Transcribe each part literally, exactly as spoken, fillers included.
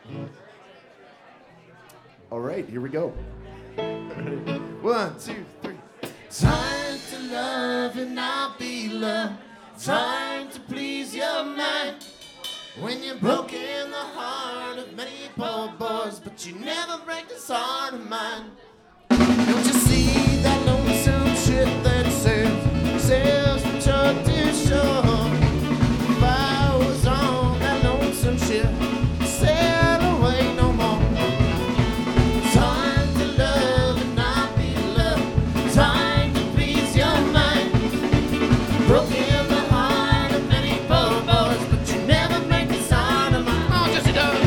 All right, here we go. One, two, three. Time to love and not be loved. Time to please your mind. When you're broken the heart of many poor boys, but you never break this heart of mine. Don't you see that lonesome ship that sails, sails from shore to shore? If I was on that lonesome ship, I'd sail away no more. Time to love and not be loved. Time to please your mind. Broken the heart of many poor boys, but you never break this heart of mine. Oh, yes, it does.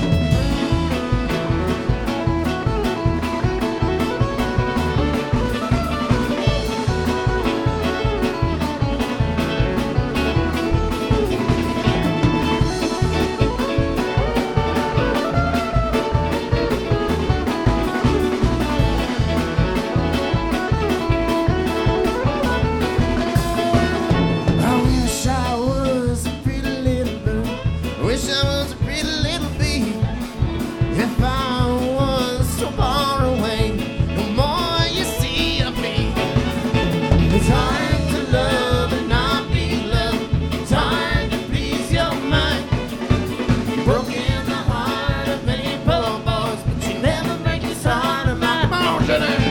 I wish I was a pretty little bird. I wish I was a pretty little bee. If I was so far away, the more you see of me. Time to love and not be loved. Time to please your mind. Broken the heart of many poor boys, but you never break this heart of mine. Come on, Jenny.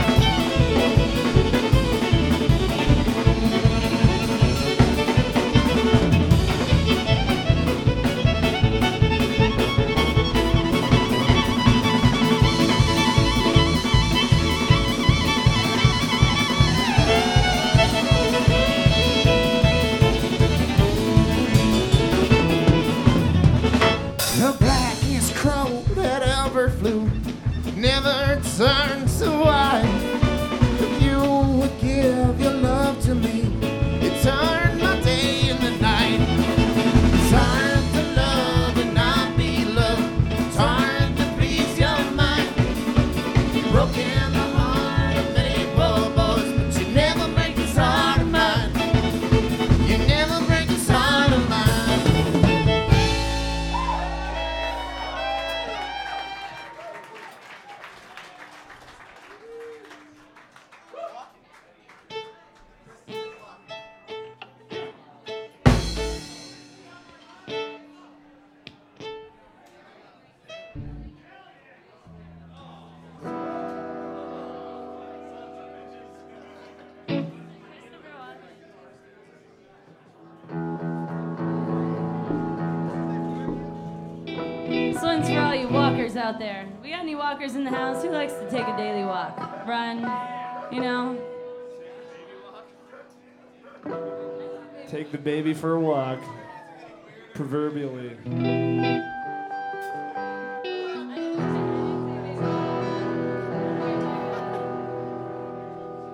The blackest crow that ever flew never turned so white. If you would give your love to me, it turned my day into night. Time to love and not be loved. Time to please your mind. You've broken the heart of many poor boys, but you never break this heart of mine. You never break this heart of mine. This one's for all you walkers out there. We got any walkers in the house? Who likes to take a daily walk? Run, you know? Take the baby for a walk, proverbially.